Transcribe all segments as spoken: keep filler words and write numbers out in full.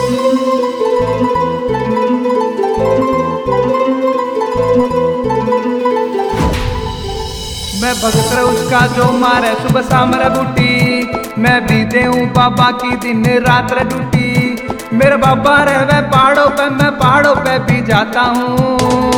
मैं भगत उसका जो मारे सुबह शाम रे बूटी, मैं भी देऊं बाबा की दिन रात रे ड्यूटी। मेरे बाबा रहवे पहाड़ों पे, मैं पहाड़ों पे भी जाता हूँ।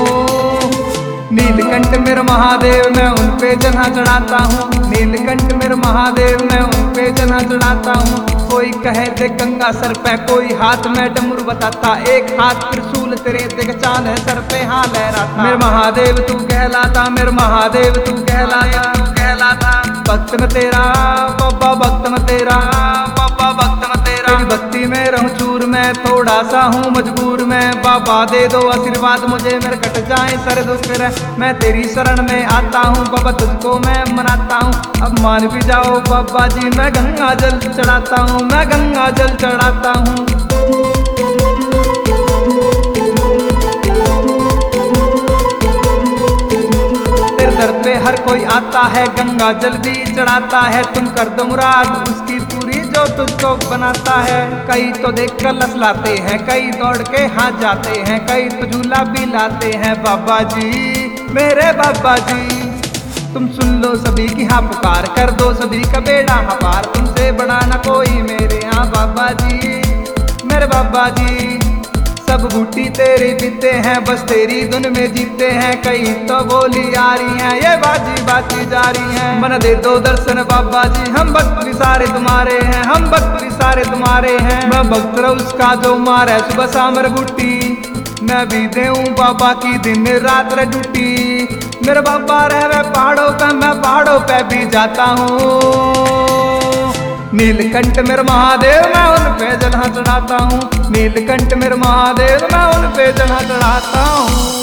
नीलकंठ मेरे महादेव, मैं उन पे जन्हा चढ़ाता हूँ। नीलकंठ मेरे महादेव, मैं उन पे जन्हा चढ़ाता हूँ। कोई कहे दे गंगा सर पे, कोई हाथ में डमरू बताता। एक हाथ त्रिशूल तेरे देख चांद है सर पे हाँ लहराता। मेरे महादेव तू कहलाता, मेरे महादेव तू कहलाता, तू कहलाता। भक्त में तेरा बाबा, भक्त में तेरा बाबा, भक्त में तेरा। भक्ति में रहूं चूर, मैं थोड़ा सा हूँ मजबूर। मैं बाबा दे दो आशीर्वाद मुझे, मेरे कट जाए सर दुख रे। मैं तेरी शरण में आता हूँ बाबा, तुझको मैं मनाता हूँ। अब मान भी जाओ बाबा जी, मैं गंगा जल चढ़ाता हूँ, मैं गंगा जल चढ़ाता हूँ। तेरे दर पे हर कोई आता है, गंगा जल भी चढ़ाता है। तुम कर दो मुराद उसकी पूरी जो तुझको बनाता है। कई तो देख कर लसलाते हैं, कई दौड़ के हाथ जाते हैं, कई तो झूला भी लाते हैं। बाबा जी मेरे बाबा जी, तुम सुन लो सभी की हाँ पुकार, कर दो सभी का बेड़ा हाँ पार। तुमसे बड़ा ना कोई मेरे यहाँ बाबा जी, मेरे बाबा जी। सब बूटी तेरी पीते हैं, बस तेरी धुन में जीते हैं। कई तो बोली आ रही हैं, ये बाजी बाजी जा रही हैं। मन दे दो दर्शन बाबा जी, हम भक्त भी सारे तुम्हारे हैं, हम भक्त भी सारे तुम्हारे हैं। मैं भक्त उसका जो मारे सुबह शाम रे बूटी, मैं भी देऊं बाबा की दिन रात रे ड्यूटी। मेरे बाबा रहवे पहाड़ों पे, मैं पहाड़ों पे भी जाता हूँ। नीलकंठ मेरे महादेव, मैं उन पे जन्हा चढ़ाता हूँ। नीलकंठ मेरे महादेव, मैं उन पे जन्हा चढ़ाता हूँ।